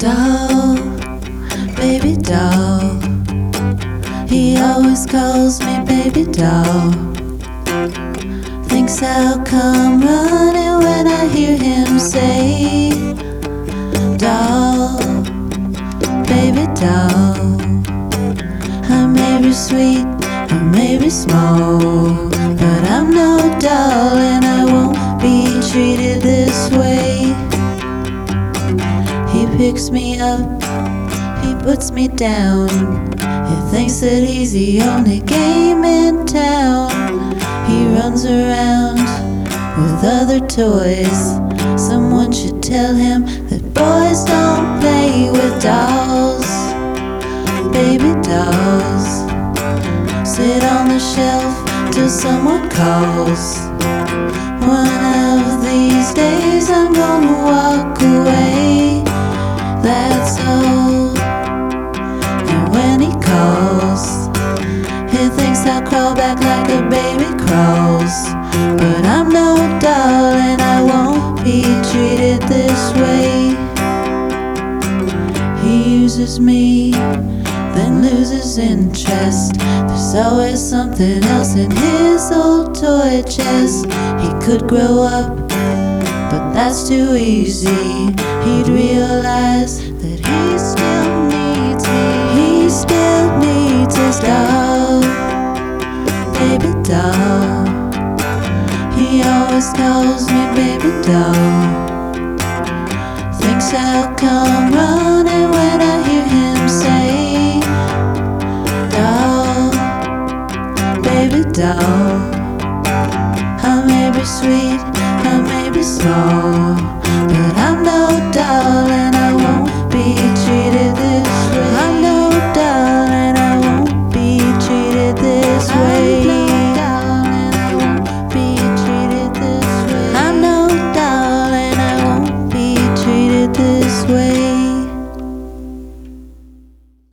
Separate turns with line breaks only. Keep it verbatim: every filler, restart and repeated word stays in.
Doll, baby doll. He always calls me baby doll. Thinks I'll come running when I hear him say, doll, baby doll. I may be sweet, I may be small, but I'm no doll and I won't be treated this way. He picks me up, he puts me down. He thinks that he's the only game in town. He runs around with other toys. Someone should tell him that boys don't play with dolls, baby dolls. Sit on the shelf till someone calls. One of these days I'm gonna walk away, that's all. And when he calls, he thinks I'll crawl back like a baby crawls. But I'm no doll and I won't be treated this way. He uses me, then loses interest. There's always something else in his old toy chest. He could grow up, but that's too easy. He'd realize that he still needs me. He still needs his doll, baby doll. He always calls me baby doll. Thinks I'll come running when I hear him say, doll, baby doll. I may be sweet, I may be small,